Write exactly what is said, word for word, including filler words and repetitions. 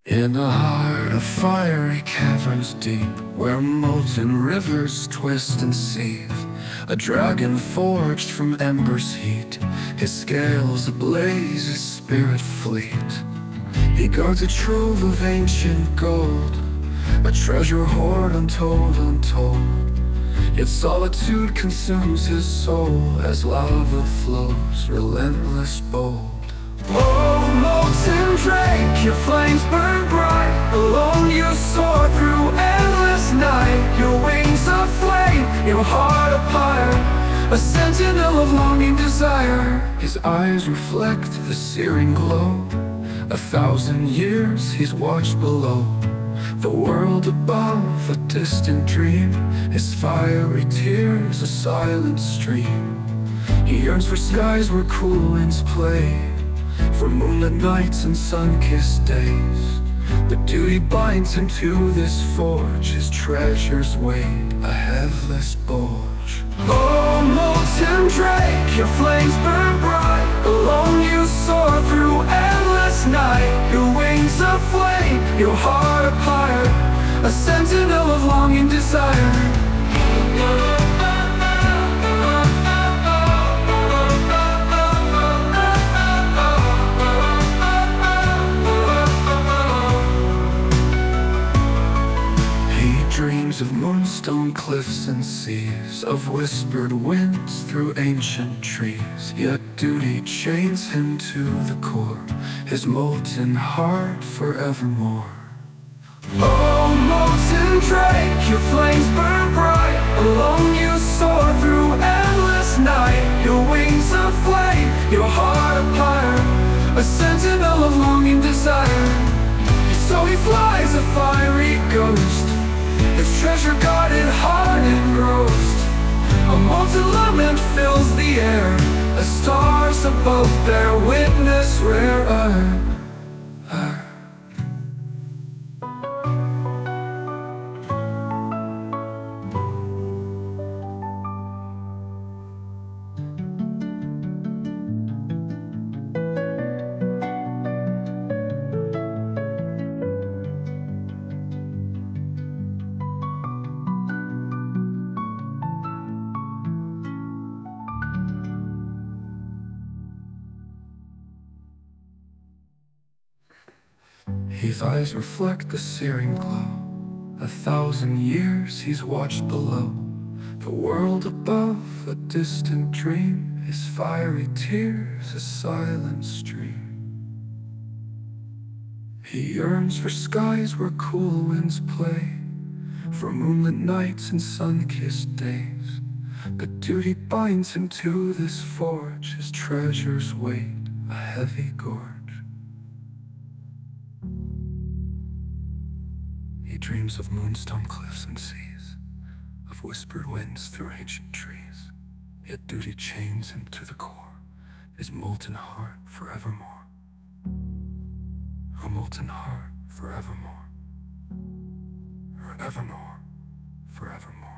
In the heart of fiery caverns deep, where molten rivers twist and seethe, a dragon forged from ember's heat, his scales ablaze, his spirit fleet. He guards a trove of ancient gold, a treasure hoard untold, untold. Yet solitude consumes his soul as lava flows, relentless, bold. Oh, molten drake, your flames burn bright. Alone you soar through endless night. Your wings of flame, your heart a pyre, a sentinel of longing desire. His eyes reflect the searing glow. A thousand years he's watched below, the world above, a distant dream. His fiery tears, a silent stream. He yearns for skies where cool winds play, for moonlit nights and sun-kissed days. But duty binds him to this forge, his treasures weight a headless bulge. Oh, molten drake, your flames burn bright. Alone you soar through endless night. Your wings of flame, your heart a pyre, a sentinel of longing desire. Dreams of moonstone cliffs and seas, of whispered winds through ancient trees. Yet duty chains him to the core, his molten heart forevermore. Oh, molten drake, your flames burn bright. Alone you soar through endless night. Your wings of flame, your heart a pyre, a sentinel of longing desire. So he flies a fiery ghost, his treasure guarded, heart engrossed. A molten lament fills the air, the stars above bear witness rare. Uh, uh. His eyes reflect the searing glow. A thousand years he's watched below, the world above, a distant dream. His fiery tears, a silent stream. He yearns for skies where cool winds play, for moonlit nights and sun-kissed days. But duty binds him to this forge, his treasures weight a heavy gorge. He dreams of moonstone cliffs and seas, of whispered winds through ancient trees. Yet duty chains him to the core, his molten heart forevermore. A molten heart forevermore, forevermore, forevermore.